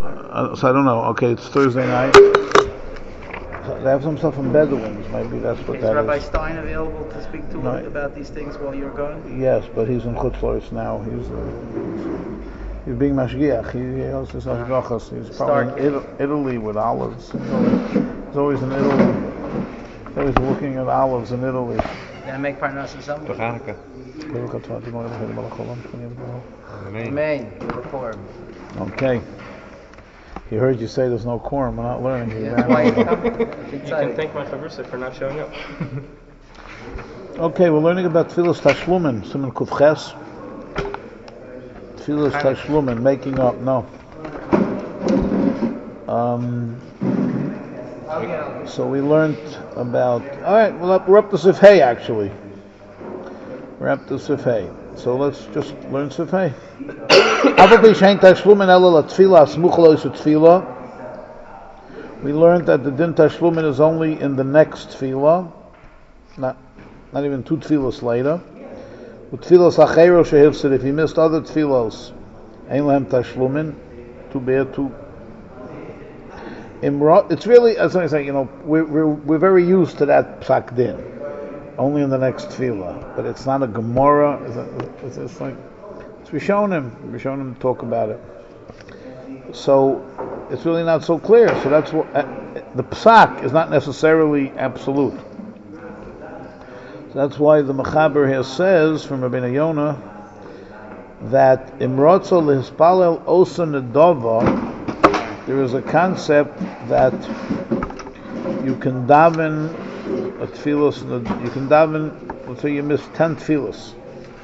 So I don't know. Okay, it's Thursday night. They have some stuff from Bedouins. Maybe that's what Is that Rabbi is. Stein available to speak to us about these things while you're gone? Yes, but he's in Chutz La'aretz now. He's being mashgiach. He also says hashgachas. He's probably in Italy with olives. He's always in Italy. He's always looking at olives in Italy. Can I make parnas or something? Amen. Okay. He heard you say there's no quorum. We're not learning. That's why he's coming. You can thank my chavrusa for not showing up. Okay, we're learning about Tfilas Tashlumin, Siman Kuf Ches. Tfilas Tashlumin, making up. No. So we learned about. All right, well, we're up to Sif Hey actually. We're up to Sif Hey. So let's just learn Sif Hey. We learned that the din tashlumin is only in the next tefillah, not even two tefillas later. If he missed other tefillos, ein lahem tashlumin, too bad too. It's really, as I say, we're very used to that psak din, only in the next tefillah, but it's not a gemara. It's like. We shown him talk about it. So it's really not so clear. So that's what the psak is not necessarily absolute. So that's why the Mechaber here says from Rabbeinu Yonah that imrotzo lehispalel osa nedova. There is a concept that you can daven a tefillos. You can daven. Let's say you miss 10 tefillos.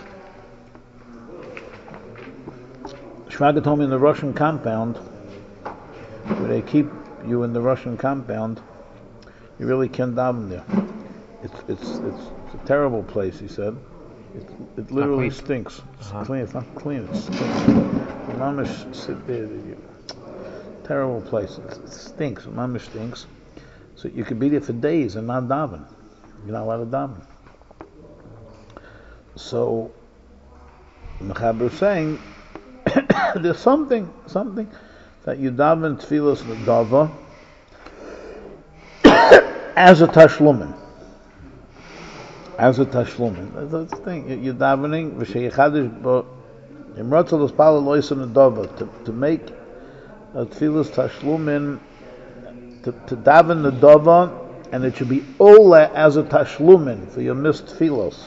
Shraga told me in the Russian compound, where they keep you in the Russian compound, you really can't daven there. It's a terrible place, he said. It literally stinks. It's clean. It's not clean. It stinks. The mamish sit there. Terrible place. It stinks. The mamish stinks. So you could be there for days and not daven. You're not allowed to daven. So the Mechaber is saying. There's something that you daven tefillas nedava as a tashlumin. That's the thing. You're davening v'sheichadish imrotzel l'spal loisa nedava to make a tefillas tashlumin to daven nedava, and it should be ola as a tashlumin for your missed tefillos.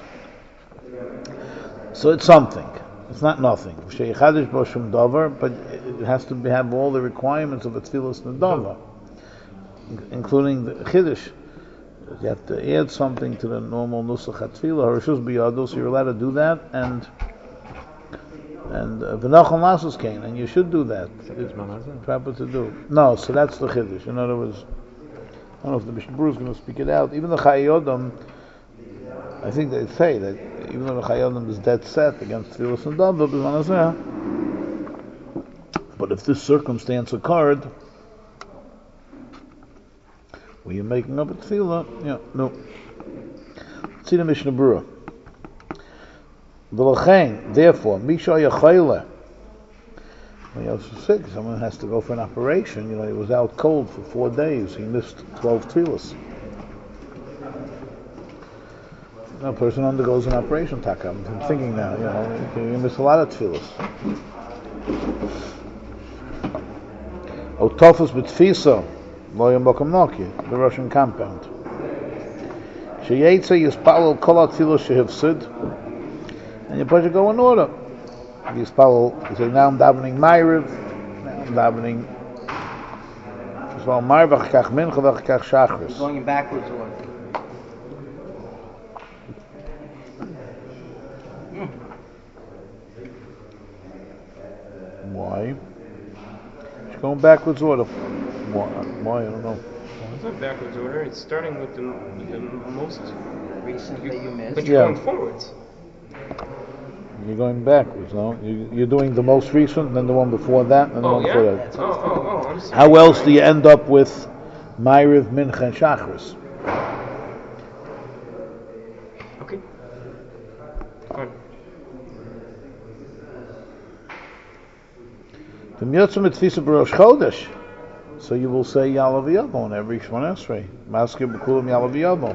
So it's something. It's not nothing. But it has to have all the requirements of a tefillas nedava, including the chiddush. You have to add something to the normal nusach hatfilah. Harishus biyado, so you're allowed to do that, and v'nachon lasus kain, and you should do that. It's proper to do. No, so that's the chiddush. In other words, I don't know if the Mishnah Berurah is going to speak it out. Even the Chayei, I think they say that even though the Chayei is dead set against tefillas nedava, but if this circumstance occurred, where you're making up a tefillah, no. See the Mishnah Berurah. V'lachein, therefore, misha yachayla. When you're sick, someone has to go for an operation. He was out cold for 4 days. He missed 12 tefillas. A person undergoes an operation, Taka. I'm thinking now, you miss a lot of tefillas. Otofus b'tfisa, lo yom the Russian compound. Sheyetze yispalel kol ha-tefillos shehifsid, and your pleasure go in order. Yispalel, you say, now I'm davening Ma'ariv, now I'm davening, first of all, Ma'ariv, v'chakach Mincha, v'chakach Shachris. Going in backwards order. Why? It's going backwards order. Why? I don't know. It's not backwards order. It's starting with the most recent that you missed. But you're going forwards. You're going backwards, no? You're doing the most recent, then the one before that, and the one before that. How else do you end up with Ma'ariv, Mincha, and Shachris? Okay. Fine. The So you will say Yalav Yavo on every Shemon Esrei. Maskir b'kulam Yalav Yavo.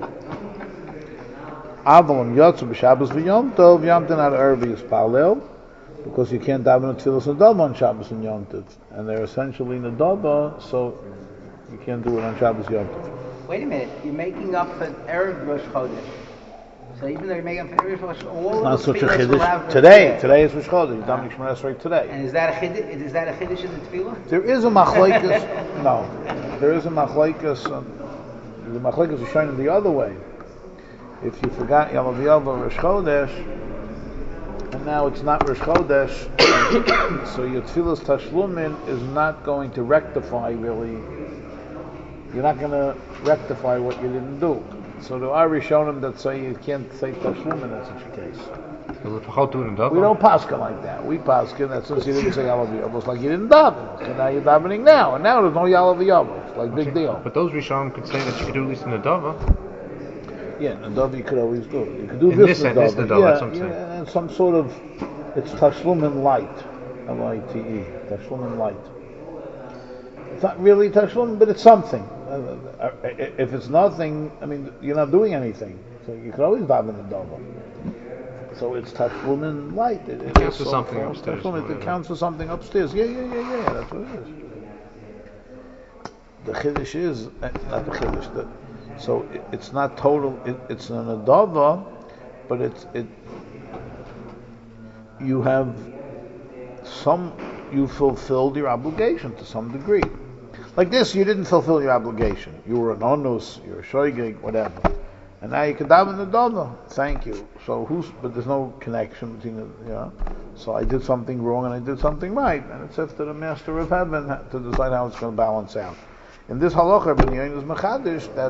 Avalim Yotzu b'Shabbos v'Yom Tov Yom Tov not Ervi is Palel because you can't daven a Tfilas Nadava on Shabbos and Yom Tov, and they're essentially Nadava, so you can't do it on Shabbos Yom Tov. Wait a minute, you're making up for Erev Rosh Chodesh. So even though you're making up for Erev Rosh, all Not of the such a tefillas will have Chiddush. Today is Rosh Chodesh. You're davening Shemon Esrei today. And is that a chiddush in the tefillah? There is a machlekes. No, there is a machlekes. The machlekes is shining the other way. If you forgot Yalav Yavo Rosh Chodesh, and now it's not Rosh Chodesh, so your tefillas tashlumin is not going to rectify really. You're not going to rectify what you didn't do. So there are Rishonim that say you can't say tashlumin in such a case. We don't paskin like that. We paskin that since you didn't say Yalav Yavo, it's like you didn't daven. So now you're davening now, and now there's no Yalav Yavo. It's like big deal. But those Rishonim could say that you could do at least in the Dava. Yeah, Nadava you could always do. You could do this Nadava. That's what I'm saying. And some sort of, it's Tashlumin light, L-I-T-E, Tashlumin light. It's not really Tashlumin, but it's something. If it's nothing, I mean, you're not doing anything. So you could always daven Nadava. So it's Tashlumin light. It counts for something upstairs. It counts for something upstairs. Yeah, that's what it is. The Chiddush is, not the Chiddush, so it's not total. It's an adava, but you have you fulfilled your obligation to some degree. Like this, you didn't fulfill your obligation. You were an onus, you're a shoygig, whatever, and now you can daven the adava. Thank you. So but there's no connection between the. So I did something wrong and I did something right, and it's up to the Master of Heaven to decide how it's going to balance out. In this halacha, Ben Yain is mechadish that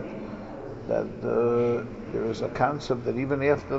there is a concept that even after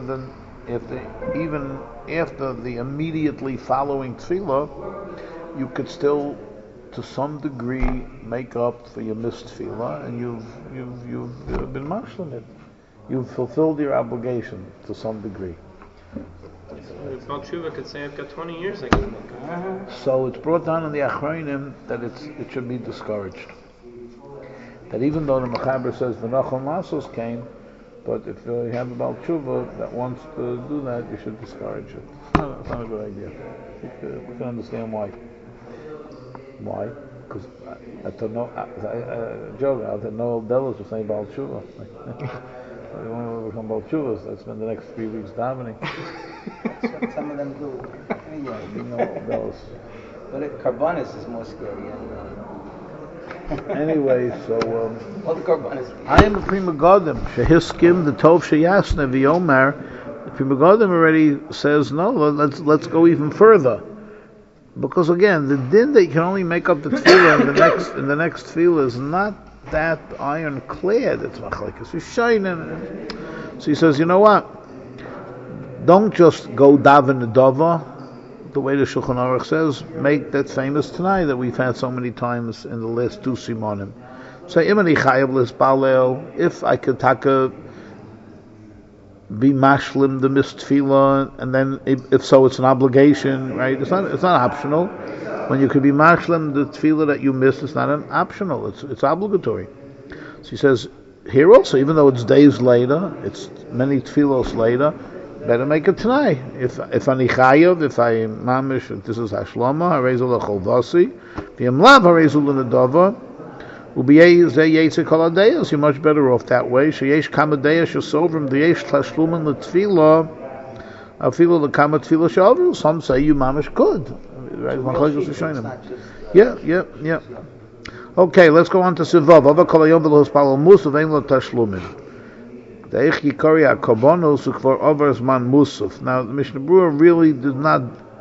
the immediately following tefillah, you could still, to some degree, make up for your missed tefillah, and you've been mashlim it. You've fulfilled your obligation to some degree. Baal Tshuva could say, I've got 20 years I can make up. So it's brought down in the Achronim that it should be discouraged. That even though the Mechaber says V'nachon Masos came, but if you have a Baal Tshuva that wants to do that, you should discourage it. It's not a good idea. We can understand why. Why? Because I don't know. Joe, I didn't know Delos was saying Baal Tshuva. You want to become Baal Tshuvas, that's been the next 3 weeks davening. That's what some of them do. Yeah, you know Delos. But Karbanis is more scary. Anyway, so All the Karbanis. I am a Prima Godim. Shehiskim the Tov Sheyasne V'Yomer. The Prima Godim already says no. Let's go even further, because again, the din that you can only make up the tefillah in the next tefillah is not that ironclad. It's machlekes Rishonim. So he says, you know what? Don't just go daven the dava. The way the Shulchan Aruch says, make that famous tonight that we've had so many times in the last 2 simonim. Say, if I could be mashlim the missed tefillah, and then if so, it's an obligation, right? It's not optional. When you could be mashlim the tefillah that you missed, it's not an optional. It's obligatory. So he says here also, even though it's days later, it's many tefillos later, better make it tonight. If ani chayav, if I mamish, if this is hashlama, harezul lecholvasi, v'yam lav harezul l'nedava, u'biyei zeh yetze kol hadeyos, you're much better off that way. Sheyesh kama deyos yosovrim, v'yesh tashlumin l'tefillah, afilu l'kama tefillah shavru. Some say you mamish could. Right? Yeah. Okay, let's go on to Sivav. Ava kol hayom v'lo hispalel musav ein lo tashlumin. Now, the Mishnah Berurah really did not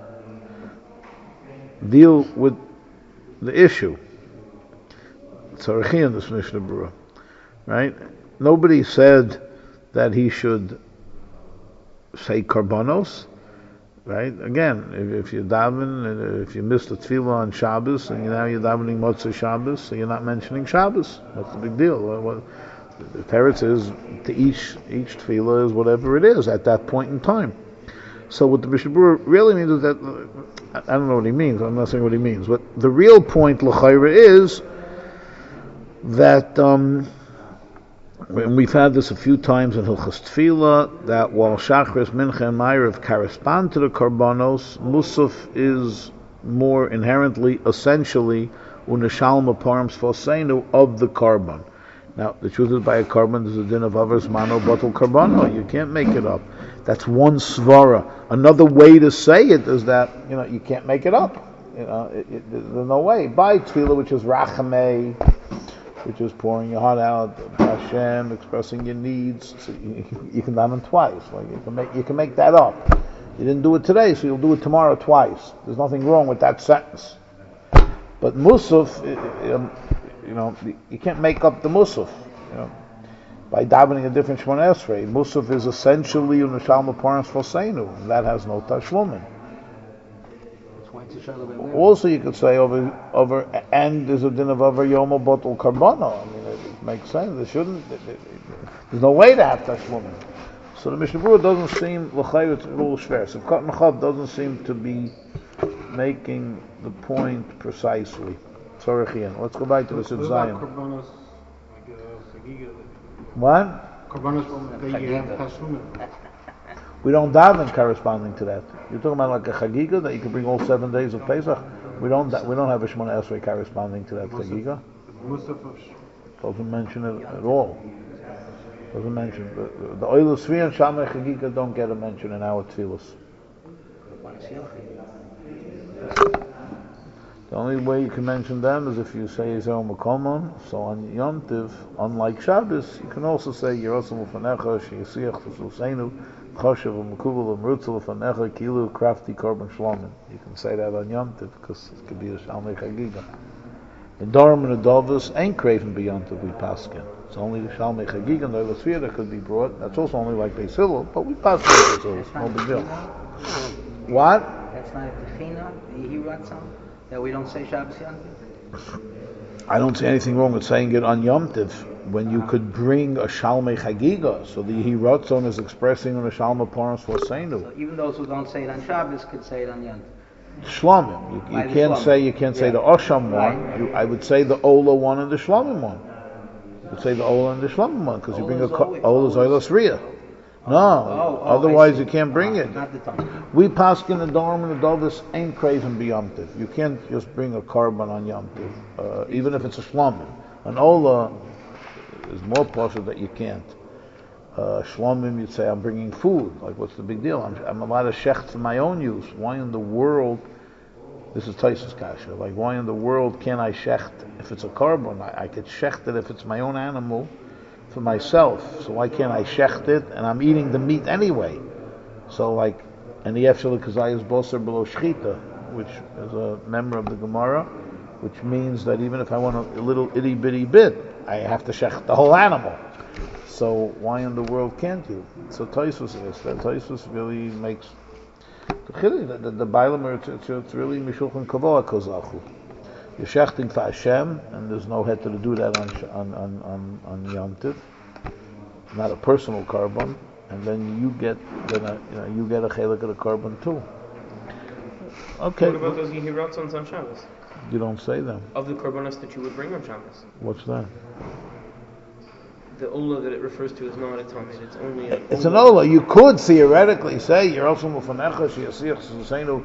deal with the issue. Tzarachi in this Mishnah Berurah, right? Nobody said that he should say karbanos, right? Again, if you daven, if you missed the tefillah on Shabbos, and now you're davening Motzei Shabbos, so you're not mentioning Shabbos. What's the big deal? The teretz is to each tefillah is whatever it is at that point in time. So what the Mishnah Berurah really means is that, I don't know what he means, I'm not saying what he means, but the real point, l'chayra, is that, and we've had this a few times in Hilchos Tefillah, that while Shachris, Mincha, and Ma'ariv correspond to the Karbanos, Musaf is more inherently, essentially, Unashalma Param Sfoseinu of the Karban. Now, the truth is, by a Karban, there's a din of Avers Mano Batal Karbano. You can't make it up. That's one svara. Another way to say it is that, you can't make it up. There's no way. By Tefillah, which is Rachamei, which is pouring your heart out, Hashem, expressing your needs, so you can daven twice. Like you can make that up. You didn't do it today, so you'll do it tomorrow twice. There's nothing wrong with that sentence. But Musaf, you can't make up the Musaf. By davening a different Shemona Esrei, Musaf is essentially Unashalma Parnas Foseinu, and that has no Tashlumin. Also, you could say over, and there's a din of over Yomo Botel Karbano. I mean, it makes sense. There's no way to have Tashlumin. So the Mishnah Berurah doesn't seem, l'chayr, it's a little shver. So Katan Chav doesn't seem to be making the point precisely. Sorry, Chian. Let's go back to the Sid Zion. What? We don't daven corresponding to that. You're talking about like a chagiga that you can bring all 7 days of Pesach. We don't have a Shemona Esrei corresponding to that chagiga. Doesn't mention it at all. Doesn't mention the Oil Svi and Shamei chagiga don't get a mention in our tefillos. The only way you can mention them is if you say Yisrael Makomon. So on Yom Tiv, unlike Shabbos, you can also say Yerosam Ufanecha, Sheyisiach Tususeinu, Choshev Umekuvel Umrutzel Ufanecha, Kilu Krafti Korban Shlomin. You can say that on Yom Tiv because it could be a Shalmei Chagiga. In Dorim and Adovus ain't craving beyond Tiv we paskin. It's only the Shalmei Chagiga and the Oilosfir that could be brought. That's also only like Beis Hillel, but we paskin Beis Hillel. It's no big deal. What? That's not a Techina, the Hiratzon, that we don't say Shabbos Yom Tov? I don't see anything wrong with saying it on Yom Tiv when you could bring a Shalmei Chagiga. So the Hiratzon is expressing on a Shalmei Parnas Foseinu. So even those who don't say it on Shabbos could say it on Yom Tov. Shlomim. You can't say the Osham one. I would say the Ola one and the Shlomim one. You would say the Ola and the Shlomim one because you bring a Ola's Oilas Riyah. No, otherwise you can't bring it. We paskin the Dorim and the Dovis ain't craving beyond Tiv. You can't just bring a carbon on Yom Tiv, even if it's a Shlomim. An Ola is more possible that you can't. Shlomim, you'd say, I'm bringing food. Like, what's the big deal? I'm allowed to shecht for my own use. Why in the world? This is Taisus Kasha. Like, why in the world can't I shecht if it's a carbon? I could shecht it if it's my own animal for myself. So why can't I shecht it? And I'm eating the meat anyway. So, like, and the Efshel Kazayas Boser below Shchita, which is a member of the Gemara, which means that even if I want a little itty bitty bit, I have to shecht the whole animal. So why in the world can't you? So Taisus is that Taisus really makes the Bailam. It's really Mishulchan Kavoah Kozachu. You're shechting for Hashem, and there's no head to do that on Yom Tiv. Not a personal carbon, and then you get a chelik of the carbon too. Okay. What about those Yehiratzons on Shabbos? You don't say them. Of the korbanos that you would bring on Shabbos. What's that? The Ola that it refers to is not a Talmud, it's only a... It's an Ola. You could theoretically say, Yerosam Ufanecha, Sheyasiach Suseinu,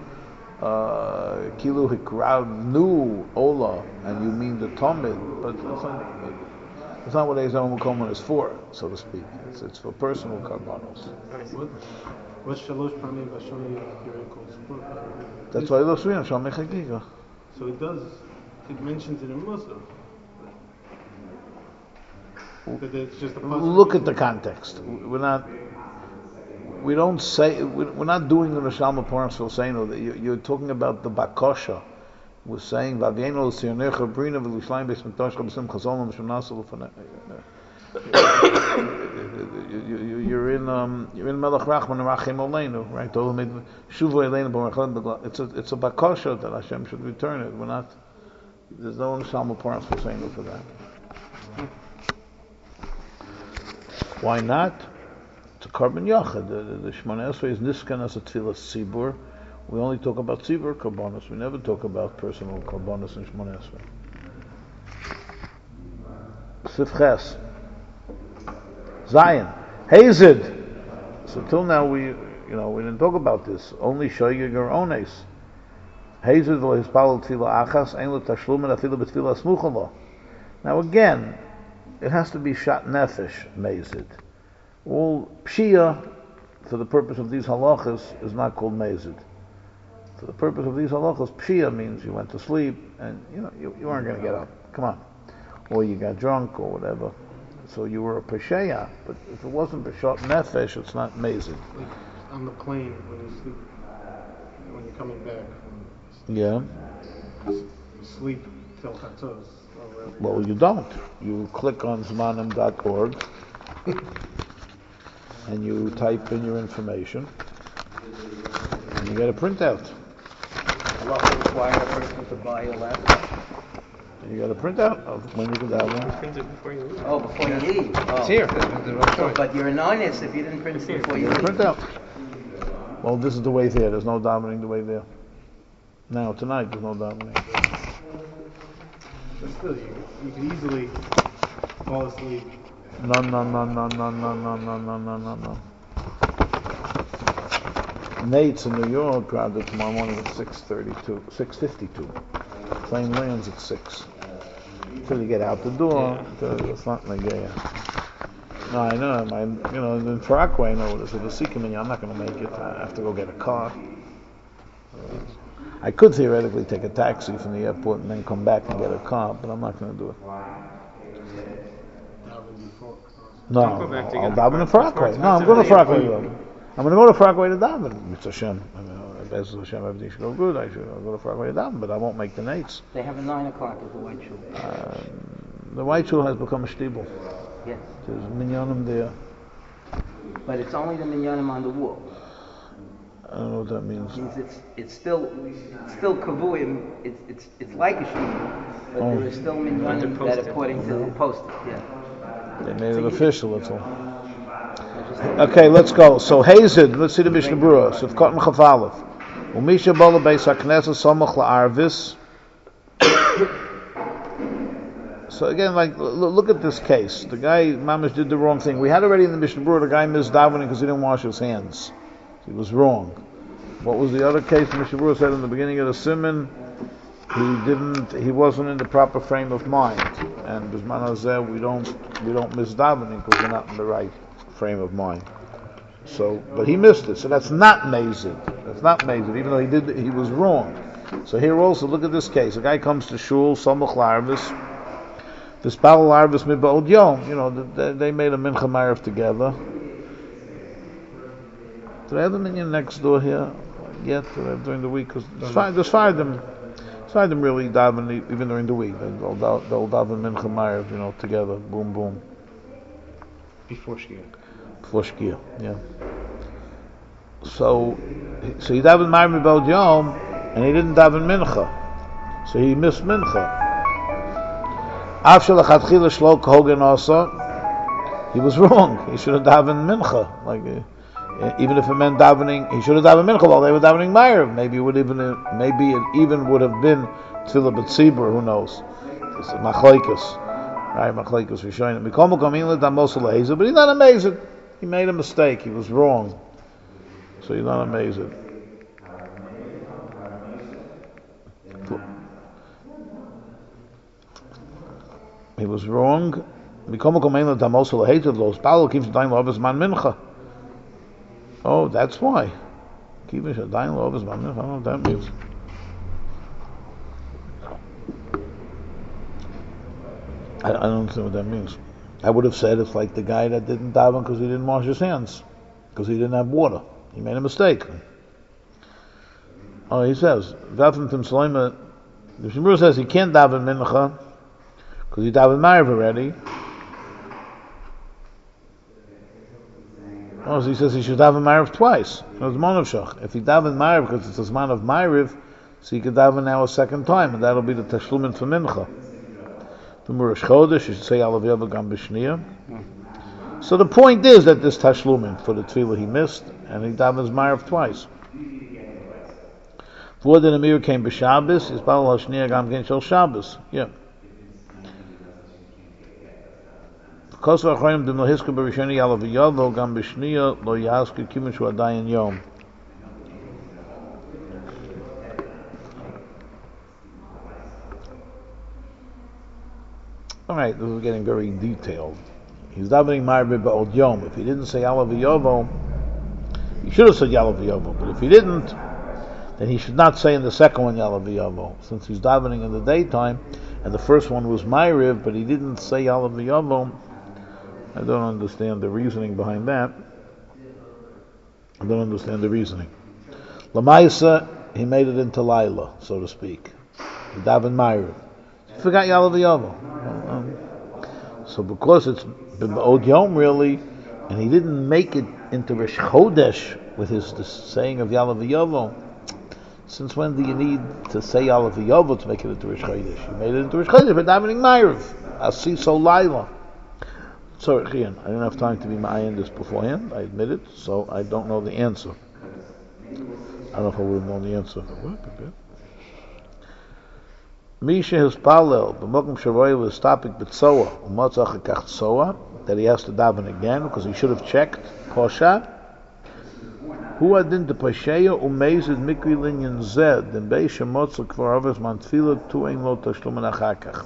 Kilu Hikrav Nu Ola, and you mean the Talmud, but it's not what Ezra Mukoman is for, so to speak. It's for personal karbanos. What's Shalosh Pamim Vashoni Yerikos? That's why those three are Shalmei Chagiga. So it mentions it in Musaf. It's just a Look at the context. We're not doing the Shalma Parnas Foseinu. You're talking about the Bakosha. We're saying Vavienu L'Sionecha Brina V'Lishlayim Beis Mikdash Chabesim Chazon L'Mishonasa You're in Melech Rachman and Rachim Oleinu, right? Shuvu Eleinu B'Mechalem B'Gla. It's a Bakosha that Hashem should return it. There's no Shalma Parnas Foseinu for that. Why not? It's a a carbon yachid. The Shmoneh Esrei is niskan as a tefillah tzibur. We only talk about tzibur karbonos. We never talk about personal karbonos in Shmoneh Esrei. Sifches. Zion. Hazed. So till now we didn't talk about this. Only shoygig or ones. Hazed lo hispalel tefillah achas ein lo tashlumen afilu b'tefillah smucha lo. Now again, it has to be shat nefesh mazid. All pshia, for the purpose of these halachas, is not called mazid. For the purpose of these halachas, pshia means you went to sleep and you weren't going to get up. Come on, or you got drunk or whatever. So you were a pesheya. But if it wasn't b'shat nefesh, it's not mazid. Like on the plane when you sleep, when you're coming back. Yeah. You sleep till chatzos. Well, you don't. You click on zmanim.org and you type in your information and you get a printout. Allah require a person to buy a laptop. You got a printout of when you can download. Print it before you leave. Oh, before you leave. Oh. It's here. But you're an honest if you didn't print it before you leave. Printout. Well, this is the way there. There's no davening the way there. Now, tonight, there's no davening. But still, you can easily fall asleep. No. Nate's in New York grounded tomorrow morning at 6:52. Plane lands at 6. Till you get out the door, it's not Nagaya. No, I know. In Far Rockaway, I know this is the Sikkim, I'm not going to make it. I have to go get a car. I could theoretically take a taxi from the airport and then come back and get a car, but I'm not going to do it. No, I'll daven in Far Rockaway. No, I'm going to Far Rockaway. I'm going to go to Far Rockaway to daven. It's Hashem. Bez Hashem, everything should go good. I'll go to Far Rockaway to daven, but I won't make the nights. They have a 9 o'clock at the White Shul. The White Shul has become a shtibel. Yes. There's minyanim there. But it's only the minyanim on the wall. I don't know what that means. It means it's still kavuim. It's like a shul, but there is still minyanim that according to the posted. Yeah. They made it official, that's all. Okay, let's go. So Hazed, let's see the Mishnah Berurah. So Katan Chafalef. Umisha Bola Beis HaKnesses Somach LaArvis. So again, look at this case. The guy, Mamish, did the wrong thing. We had already in the Mishnah Berurah, the guy missed davening because he didn't wash his hands. He was wrong. What was the other case? Mishnah Berurah said in the beginning of the Siman, he wasn't in the proper frame of mind. And Bisman Hazeh, we don't miss davening because we're not in the right frame of mind. So, but he missed it. So that's not mazid. That's not mazid, even though he was wrong. So here also, look at this case. A guy comes to shul, Samach Larvis, this Pal Larvis Miba'od Yom. They made a Mincha Ma'ariv together. Do they have them in your next door here yet during the week? Because there's five of them really daven even during the week. They'll daven Mincha Ma'ariv, together. Boom, boom. Before Shkia. Before Shkia, yeah. So he davened Ma'ariv Miba'od Yom, and he didn't daven Mincha. So he missed Mincha. Af shelachatchila shlo k'hogen also. He was wrong. He should have davened Mincha. Even if it meant davening, he should have davened Mincha while they were davening Ma'ariv. Maybe it even would have been Tefillah B'tzibur. Who knows? It's Machlokes, right? Machlokes Rishonim. Mikom Kamin LeDamos LeHazer, but he's not amazing. He made a mistake. He was wrong. So he's not amazing. He was wrong. Mikom Kamin LeDamos LeHazer. Los Palo keeps dying of his man Mincha. Oh, that's why. Kivish Adain Lo Avos Mincha. I don't know what that means. I don't understand what that means. I would have said it's like the guy that didn't daven because he didn't wash his hands, because he didn't have water. He made a mistake. Oh, he says, Vatim Tim Sulaima, the Shemur says he can't daven Mincha because he davened Ma'ariv already. Oh, so he says he should daven Ma'ariv twice. It's Monavshach. If he daven Ma'ariv because it's a Zman of Ma'ariv, so he could daven now a second time, and that'll be the Tashlumin for Mincha. The Murash Chodesh, you should say Alav Yava Gam B'Shniyah. So the point is that this tashlumin for the tefillah he missed, and he davens Ma'ariv twice. For the Amir came b'Shabbos, is Baal Hashniya Gam Gen Shel Shabbos. Yeah. Because of Achronim dem lo hisku b'Rishoni Yalav Yavo Gam b'Shniya lo Yasku Kimin Shu Adayin Yom. All right, this is getting very detailed. He's davening Ma'ariv ba'od Yom. If he didn't say Yalav Yavo, he should have said Yalav Yavo. But if he didn't, then he should not say in the second one Yalav Yavo, since he's davening in the daytime, and the first one was Ma'ariv, but he didn't say Yalav Yavo. I don't understand the reasoning behind that. I don't understand the reasoning. Lamaisa, he made it into Laila, so to speak. He davened Ma'ariv. He forgot Yalav Yavo. So because it's B'od Yom really, and he didn't make it into Rosh Chodesh with his saying of Yalav Yavo, since when do you need to say Yalav Yavo to make it into Rosh Chodesh? He made it into Rosh Chodesh by davening Ma'ariv. Asi so Laila. Sorry, Chian, I didn't have time to be ma'ayin this beforehand, I admit it, so I don't know the answer. I don't know if I would have known the answer. Misha has palel, b'mokum shavoy l'stapik b'tzoa, u'motzach ha'kach tzoa, that he has to daven again, because he should have checked posha. Hu adin de posheya u'mezid mikri linyan zed, den beisha motzach kvar avos man tefillah tu'ein lo tashlumen achakach.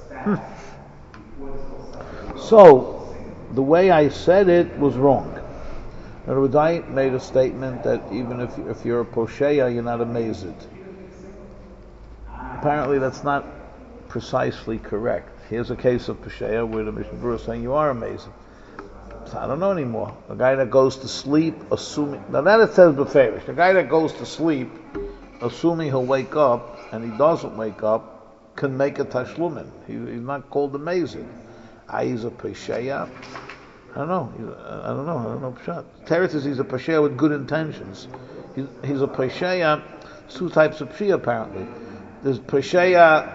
So, the way I said it was wrong. In other words, I made a statement that even if you're a posheya, you're not a mezid. Apparently that's not precisely correct. Here's a case of posheya where the Mishnah Berurah is saying you are a mezid. So I don't know anymore. A guy that goes to sleep, assuming... Now that it says beferish. A guy that goes to sleep, assuming he'll wake up, and he doesn't wake up, can make a tashlumin. He's not called a mezid. He's a posheya. I don't know. I don't know pshat. Teretz says he's a posheya with good intentions. He's a posheya. Two types of pshia apparently. There's posheya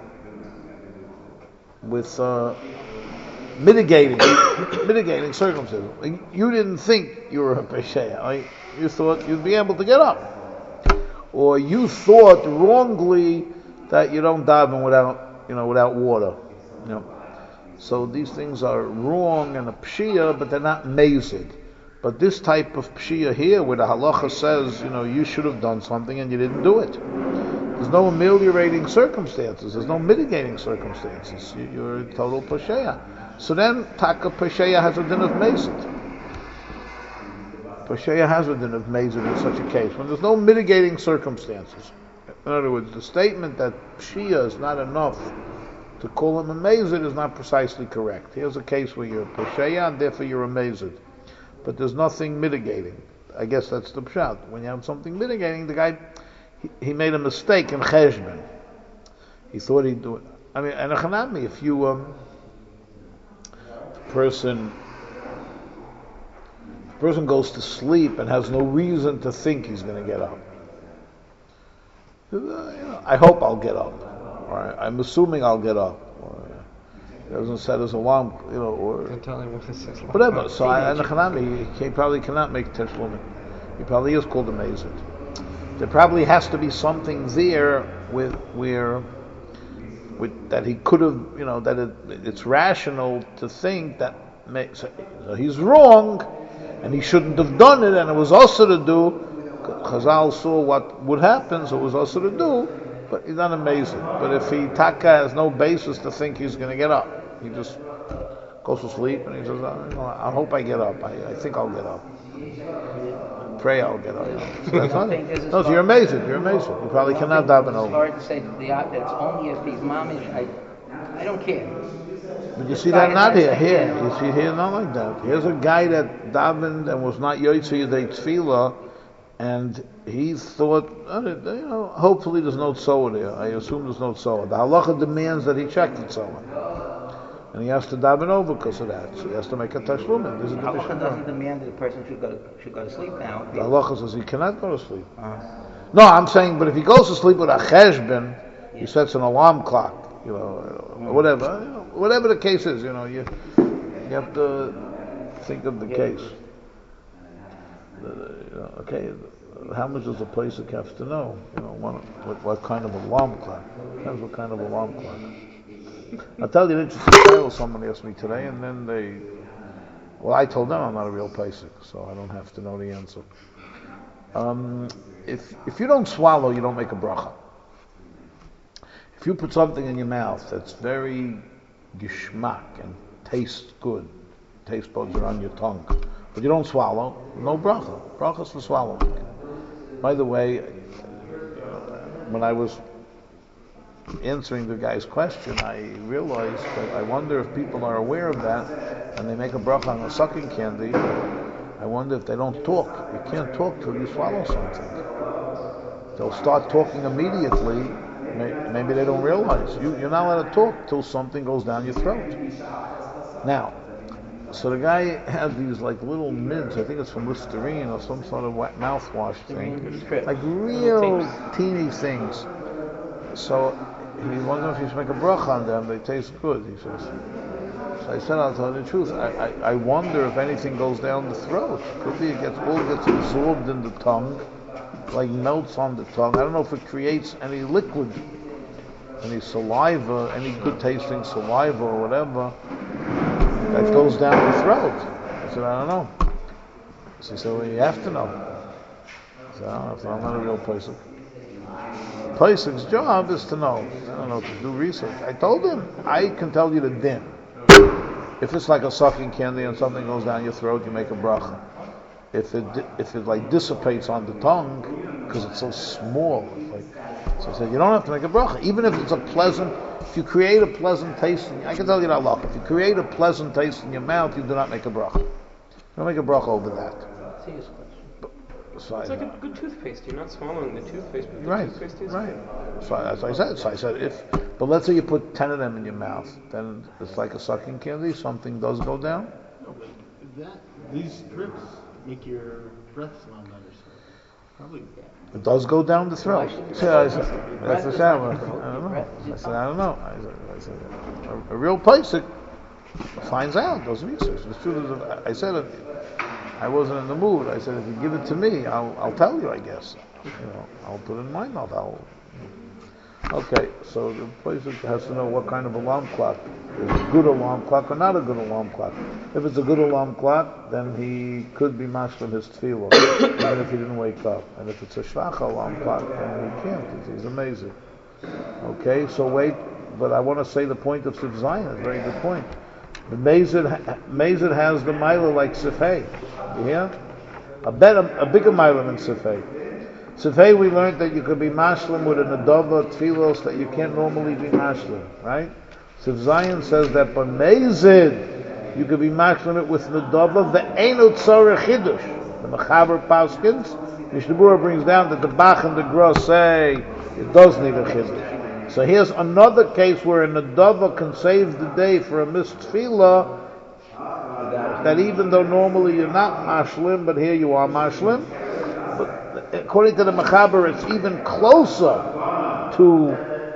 with mitigating circumstances. You didn't think you were a posheya. You thought you'd be able to get up, or you thought wrongly that you don't daven without water. So these things are wrong and a pshia, but they're not mazid. But this type of pshia here, where the halacha says, you should have done something and you didn't do it. There's no ameliorating circumstances. There's no mitigating circumstances. You're a total pshia. So then, taka pshia has a din of mazid. Pshia has a din of mazid in such a case, when there's no mitigating circumstances. In other words, the statement that pshia is not enough to call him a mezid is not precisely correct. Here's a case where you're a posheya and therefore you're a mezid, but there's nothing mitigating. I guess that's the pshat. When you have something mitigating, the guy he made a mistake in cheshbon. He thought he'd do it. I mean, and achanami, if you person goes to sleep and has no reason to think he's going to get up. I hope I'll get up. Or I'm assuming I'll get up. Or he doesn't set his alarm, or whatever. So he probably cannot make teshlumin. He probably is called a mezid. There probably has to be something there with that he could have, that it's rational to think that so he's wrong, and he shouldn't have done it, and it was also to do. Chazal saw what would happen, so it was also to do. But he's not amazing. But if he taka has no basis to think he's going to get up, he just goes to sleep and he says, I hope I get up. I think I'll get up. Pray I'll get up. So that's not it. No, so you're amazing. You're amazing. You probably cannot daven over. It's hard to say that it's only if he's mamish. I don't care. But you see that not here. Here, you see here not like that. Here's a guy that davened and was not yotzei yedei tefillah, and he thought, hopefully there's no tzoa there. I assume there's no tzoa. The halacha demands that he check the tzoa, and he has to daven over because of that. So he has to make a tashlumin. This is the halacha doesn't demand that the person should go to sleep now. The halacha says he cannot go to sleep. No, I'm saying, but if he goes to sleep with a cheshbon, he sets an alarm clock. Whatever the case is. You have to. think of the case. Okay, how much does a Pesach have to know? What kind of alarm clock? Depends what kind of alarm clock. I'll tell you an interesting tale somebody asked me today, and then I told them I'm not a real Pesach, so I don't have to know the answer. If you don't swallow, you don't make a bracha. If you put something in your mouth that's very geschmack and tastes good, taste buds are on your tongue, but you don't swallow, no bracha. Bracha's for swallowing. By the way, when I was answering the guy's question, I realized that I wonder if people are aware of that and they make a bracha on a sucking candy. I wonder if they don't talk. You can't talk till you swallow something. They'll start talking immediately. Maybe they don't realize. You're not allowed to talk till something goes down your throat. Now, so the guy had these like little mints, I think it's from Listerine or some sort of mouthwash thing. Like real teeny things. So he wondered if he should make a bracha on them. They taste good, he says. So I said, I'll tell you the truth. I wonder if anything goes down the throat. Could be it all gets absorbed in the tongue, like melts on the tongue. I don't know if it creates any liquid, any saliva, any good tasting saliva or whatever that goes down the throat. I said, I don't know. So he said, well, you have to know. I said, I don't know. I'm not a real Pesach. Pesach's job is to know. I don't know, to do research. I told him, I can tell you the din. If it's like a sucking candy and something goes down your throat, you make a bracha. If it like dissipates on the tongue, because it's so small. So I said, you don't have to make a bracha. Even if it's if you create a pleasant taste, I can tell you that luck. If you create a pleasant taste in your mouth, you do not make a bracha. You don't make a bracha over that. So it's like a good toothpaste. You're not swallowing the toothpaste, but the toothpaste is right. So as I said, but let's say you put 10 of them in your mouth, then it's like a sucking candy. Something does go down. No, but these drips make your breath smell better. So probably. It does go down the throat. I said, that's the shower. I don't know. I said, I don't know. I said, a real Pesach finds out, does research. The truth is, I said, I wasn't in the mood. I said, if you give it to me, I'll tell you, I guess. I'll put it in my mouth. Okay, so the Pesach has to know what kind of alarm clock. Is it a good alarm clock or not a good alarm clock? If it's a good alarm clock, then he could be mashlim his tefillah, even if he didn't wake up. And if it's a shvach alarm clock, then he can't. He's amazing. Okay, so wait, but I want to say the point of Sif Zion. It's a very good point. The Mazid has the milah like Sifhei. You hear? A bigger milah than Sifhei. Sifhei, we learned that you could be mashlim with an adava tefillos that you can't normally be mashlim, right? Sif Zion says that by Mazid you could be mashlim it with nadava ve'enu tzarech chidush. The Mechaber Paskins, Mishnah Berurah brings down that the Bach and the Gra say it does need a chidush. So here's another case where a nadava can save the day for a missed tefillah, that even though normally you're not mashlim, but here you are mashlim. But according to the Mechaber, it's even closer to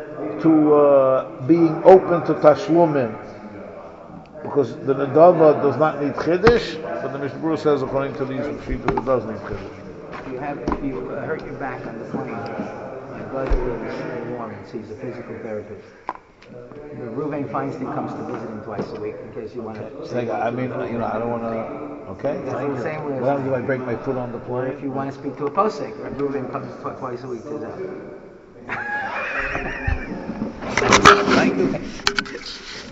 being open to tashlumim, because the nadava does not need chiddush, but the Mishnah Berurah says according to these people it does need chiddush. If you hurt your back on the plane, my brother lives in Lawrence. He's a physical therapist. Reuven Feinstein comes to visit him twice a week in case you want to. I mean, I don't want to. Okay. What do I break my foot on the plane? If you want to speak to a posek, Reuven comes twice a week to that. Thank you.